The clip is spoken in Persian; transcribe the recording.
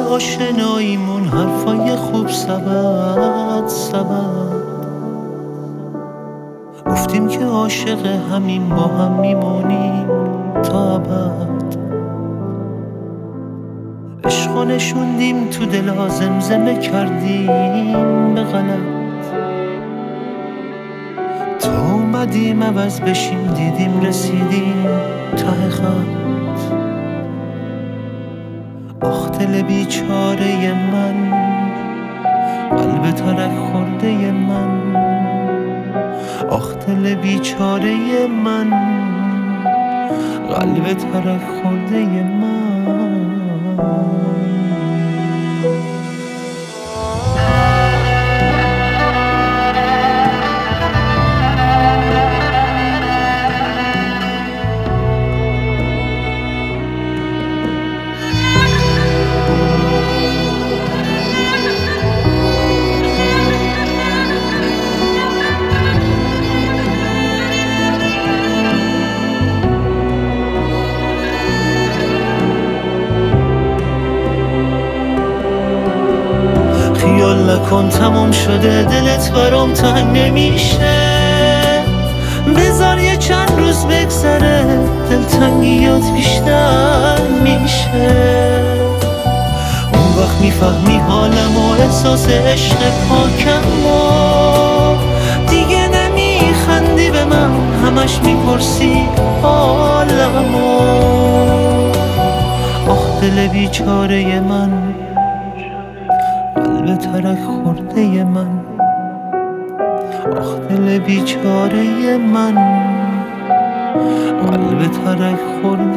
آشناییمون حرفای خوب سبد گفتیم که عاشق همین با هم میمونیم تا ابد. عشقو نشوندیم تو دلا زمزمه کردیم به غلط، تا اومدیم عوض بشیم دیدیم رسیدیم ته خط. آخ دل بیچاره من، قلب ترک خورده من، آخ دل بیچاره من، قلب ترک خورده من. خیال نکن تموم شده دلت برام تنگ نمیشه، بذار یه چند روز بگذره دلتنگیات بیشتر میشه. اون وقت میفهمی حالم و احساس عشق پاکم و دیگه نمیخندی به من، همش میپرسی حالم و آخ دل بیچاره من، قلب ترک خورده من، آخ دل بیچاره من، قلب ترک خورده